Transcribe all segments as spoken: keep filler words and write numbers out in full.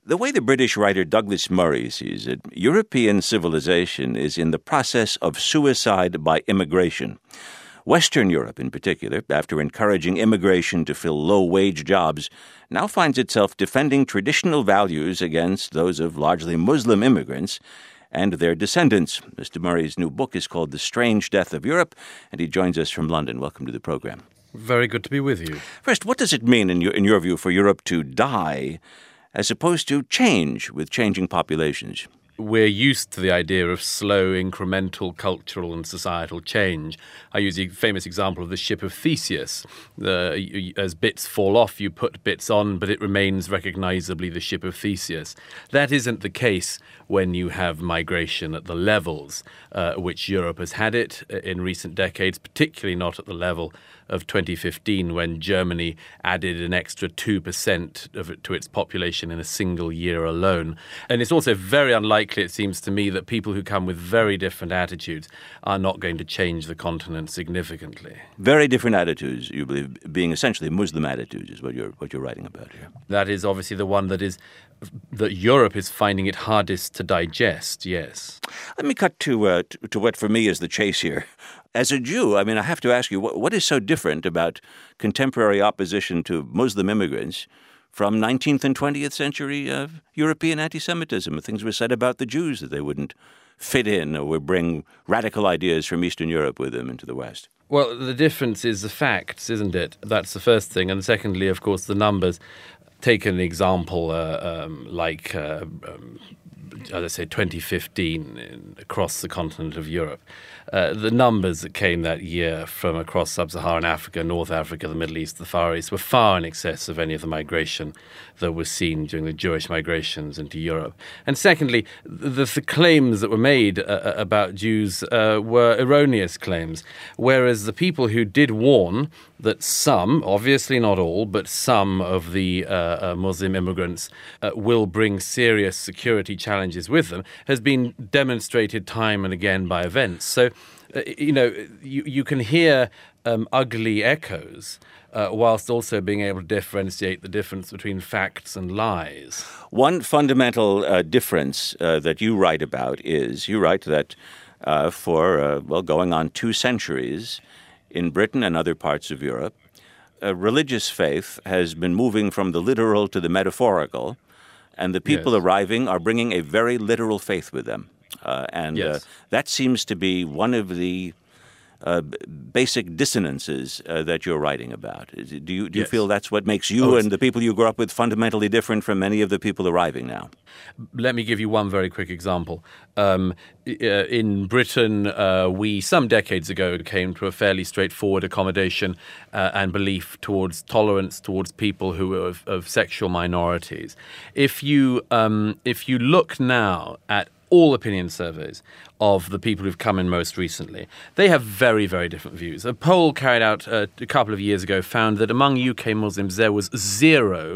The way the British writer Douglas Murray sees it, European civilization is in the process of suicide by immigration. Western Europe, in particular, after encouraging immigration to fill low-wage jobs, now finds itself defending traditional values against those of largely Muslim immigrants and their descendants. Mister Murray's new book is called The Strange Death of Europe, and he joins us from London. Welcome to the program. Very good to be with you. First, what does it mean, in your, in your view, for Europe to die as opposed to change with changing populations? We're used to the idea of slow, incremental cultural and societal change. I use the famous example of the ship of Theseus. The, as bits fall off, you put bits on, but it remains recognizably the ship of Theseus. That isn't the case when you have migration at the levels uh, which Europe has had it in recent decades, particularly not at the level of twenty fifteen, when Germany added an extra two percent of it to its population in a single year alone. And it's also very unlikely, it seems to me, that people who come with very different attitudes are not going to change the continent significantly. Very different attitudes, you believe, being essentially Muslim attitudes is what you're what you're writing about here. That is obviously the one that is that Europe is finding it hardest to digest, yes. Let me cut to, uh, to, to what for me is the chase here. As a Jew, I mean, I have to ask you, what, what is so different about contemporary opposition to Muslim immigrants from nineteenth and twentieth century uh, European anti-Semitism? Things were said about the Jews that they wouldn't fit in or would bring radical ideas from Eastern Europe with them into the West. Well, the difference is the facts, isn't it? That's the first thing. And secondly, of course, the numbers. Take an example uh, um, like, uh, um, as I say, twenty fifteen in, across the continent of Europe. Uh, the numbers that came that year from across sub-Saharan Africa, North Africa, the Middle East, the Far East were far in excess of any of the migration that was seen during the Jewish migrations into Europe. And secondly, the, the claims that were made uh, about Jews uh, were erroneous claims, whereas the people who did warn that some, obviously not all, but some of the uh, uh, Muslim immigrants uh, will bring serious security challenges with them has been demonstrated time and again by events. So, uh, you know, you, you can hear um, ugly echoes uh, whilst also being able to differentiate the difference between facts and lies. One fundamental uh, difference uh, that you write about is you write that uh, for, uh, well, going on two centuries, in Britain and other parts of Europe, uh, religious faith has been moving from the literal to the metaphorical, and the people yes. arriving are bringing a very literal faith with them. Uh, and yes. uh, that seems to be one of the uh, b- basic dissonances uh, that you're writing about. Is it, do you, do you yes. feel that's what makes you oh, and the people you grew up with fundamentally different from many of the people arriving now? Let me give you one very quick example. Um, in Britain, uh, we, some decades ago, came to a fairly straightforward accommodation uh, and belief towards tolerance towards people who are of, of sexual minorities. If you, um, if you look now at all opinion surveys of the people who've come in most recently, they have very, very different views. A poll carried out uh, a couple of years ago found that among U K Muslims there was zero,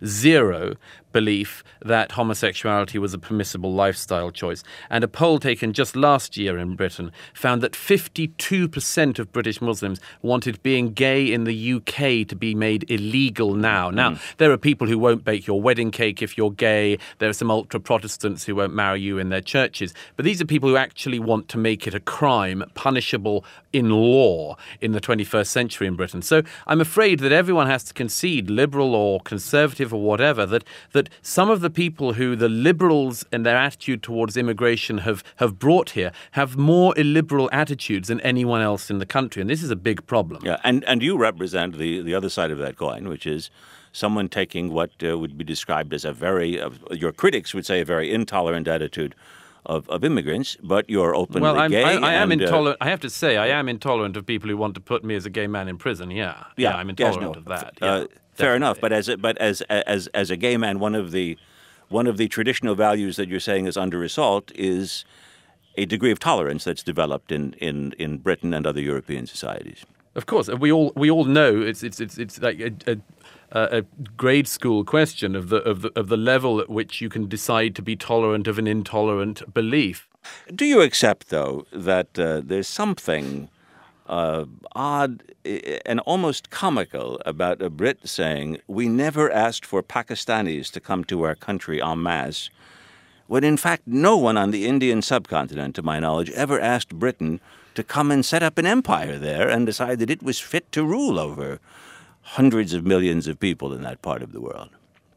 zero belief that homosexuality was a permissible lifestyle choice. And a poll taken just last year in Britain found that fifty-two percent of British Muslims wanted being gay in the U K to be made illegal now. Now, mm. there are people who won't bake your wedding cake if you're gay. There are some ultra-Protestants who won't marry you in their churches. But these are people who actually want to make it a crime, punishable in law in the twenty-first century in Britain. So I'm afraid that everyone has to concede, liberal or conservative or whatever, that that some of the people who the liberals and their attitude towards immigration have, have brought here have more illiberal attitudes than anyone else in the country. And this is a big problem. Yeah, and, and you represent the, the other side of that coin, which is someone taking what uh, would be described as a very, uh, your critics would say a very intolerant attitude of, of immigrants, but you're openly well, I'm, gay. I, I am and, intolerant. Uh, I have to say, I am intolerant of people who want to put me as a gay man in prison. Yeah, yeah, yeah I'm intolerant yes, no, of that. Uh, yeah, fair definitely. enough, but as a, but as as as a gay man, one of the one of the traditional values that you're saying is under assault is a degree of tolerance that's developed in, in, in Britain and other European societies. Of course, we all we all know it's it's it's it's like a, a, a grade school question of the of the of the level at which you can decide to be tolerant of an intolerant belief. Do you accept, though, that uh, there's something uh, odd and almost comical about a Brit saying, "We never asked for Pakistanis to come to our country en masse," when in fact no one on the Indian subcontinent, to my knowledge, ever asked Britain to come and set up an empire there and decide that it was fit to rule over hundreds of millions of people in that part of the world.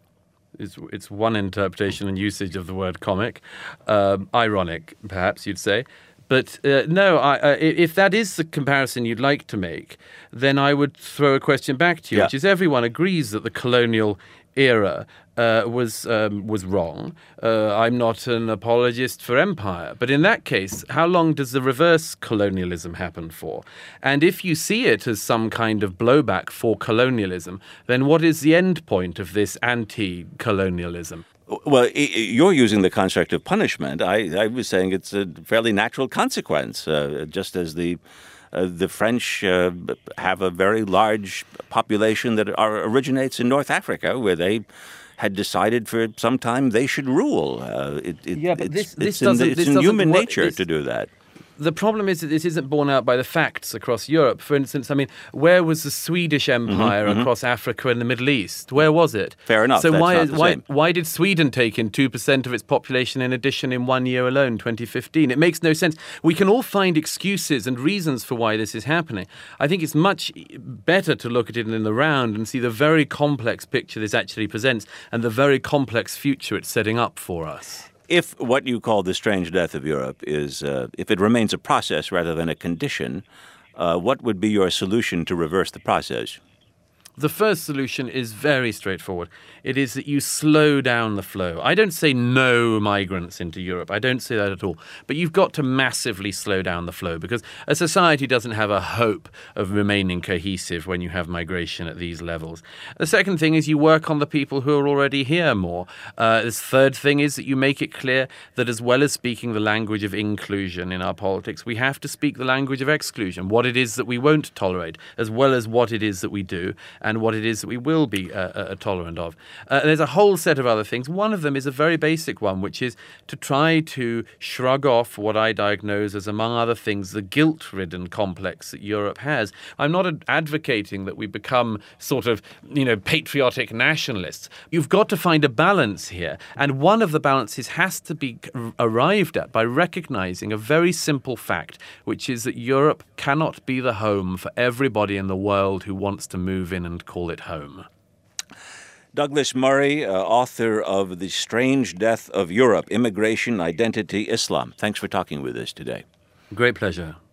It's, it's one interpretation and usage of the word comic. Um, ironic, perhaps you'd say. But uh, no, I, uh, if that is the comparison you'd like to make, then I would throw a question back to you, yeah. which is everyone agrees that the colonial era uh, was um, was wrong. Uh, I'm not an apologist for empire. But in that case, how long does the reverse colonialism happen for? And if you see it as some kind of blowback for colonialism, then what is the end point of this anti-colonialism? Well, you're using the construct of punishment. I, I was saying it's a fairly natural consequence, uh, just as the uh, the French uh, have a very large population that are, originates in North Africa, where they had decided for some time they should rule. Uh, it, it, yeah, but it's, this, this it's in, doesn't, the, it's this in doesn't human work, nature this, to do that. The problem is that this isn't borne out by the facts across Europe. For instance, I mean, where was the Swedish Empire mm-hmm, across mm-hmm. Africa and the Middle East? Where was it? Fair enough. So That's why not the why same. why did Sweden take in two percent of its population in addition in one year alone, twenty fifteen? It makes no sense. We can all find excuses and reasons for why this is happening. I think it's much better to look at it in the round and see the very complex picture this actually presents and the very complex future it's setting up for us. If what you call the strange death of Europe is, uh, if it remains a process rather than a condition, uh, what would be your solution to reverse the process? The first solution is very straightforward. It is that you slow down the flow. I don't say no migrants into Europe. I don't say that at all. But you've got to massively slow down the flow because a society doesn't have a hope of remaining cohesive when you have migration at these levels. The second thing is you work on the people who are already here more. Uh, the third thing is that you make it clear that as well as speaking the language of inclusion in our politics, we have to speak the language of exclusion, what it is that we won't tolerate, as well as what it is that we do, and what it is that we will be uh, uh, tolerant of. Uh, there's a whole set of other things. One of them is a very basic one, which is to try to shrug off what I diagnose as, among other things, the guilt-ridden complex that Europe has. I'm not ad- advocating that we become sort of, you know, patriotic nationalists. You've got to find a balance here. And one of the balances has to be arrived at by recognizing a very simple fact, which is that Europe cannot be the home for everybody in the world who wants to move in and call it home. Douglas Murray, uh, author of The Strange Death of Europe, Immigration, Identity, Islam. Thanks for talking with us today. Great pleasure.